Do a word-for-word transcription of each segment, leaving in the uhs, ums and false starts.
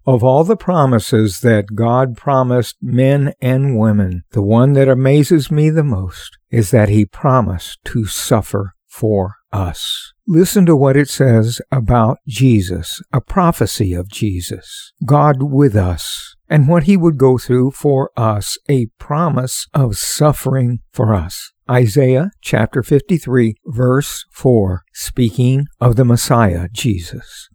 Of all the promises that God promised men and women, the one that amazes me the most is that He promised to suffer for us. Listen to what it says about Jesus, a prophecy of Jesus, God with us, and what He would go through for us, a promise of suffering for us. Isaiah chapter fifty-three, verse four, speaking of the Messiah, Jesus.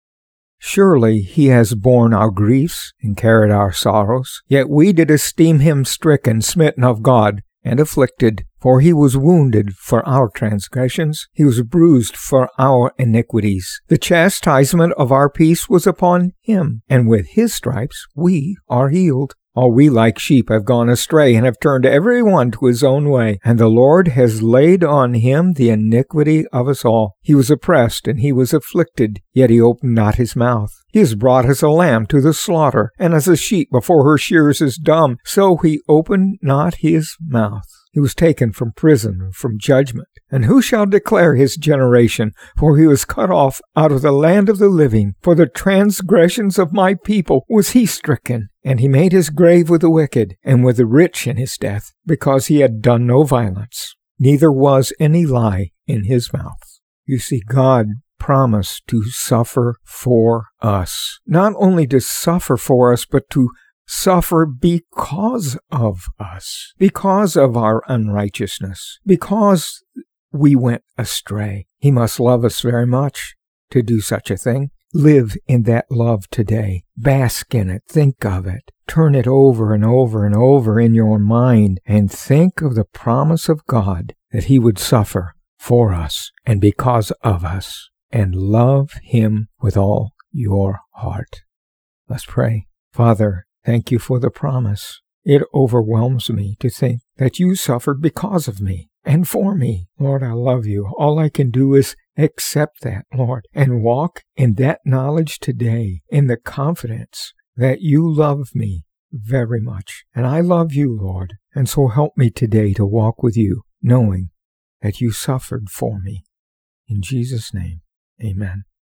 Surely He has borne our griefs and carried our sorrows, yet we did esteem Him stricken, smitten of God, and afflicted. For He was wounded for our transgressions, He was bruised for our iniquities. The chastisement of our peace was upon Him, and with His stripes we are healed. All we like sheep have gone astray, and have turned every one to his own way. And the Lord has laid on Him the iniquity of us all. He was oppressed, and He was afflicted, yet He opened not His mouth. He is brought as a lamb to the slaughter, and as a sheep before her shearers is dumb, so He opened not His mouth. He was taken from prison and from judgment. And who shall declare His generation? For He was cut off out of the land of the living. For the transgressions of my people was He stricken. And He made His grave with the wicked, and with the rich in His death, because He had done no violence, neither was any lie in His mouth. You see, God promised to suffer for us. Not only to suffer for us, but to suffer because of us, because of our unrighteousness, because we went astray. He must love us very much to do such a thing. Live in that love today. Bask in it. Think of it. Turn it over and over and over in your mind, and think of the promise of God that He would suffer for us and because of us, and love Him with all your heart. Let's pray. Father, thank You for the promise. It overwhelms me to think that You suffered because of me and for me. Lord, I love You. All I can do is accept that, Lord, and walk in that knowledge today, in the confidence that You love me very much. And I love You, Lord. And so help me today to walk with You, knowing that You suffered for me. In Jesus' name, amen.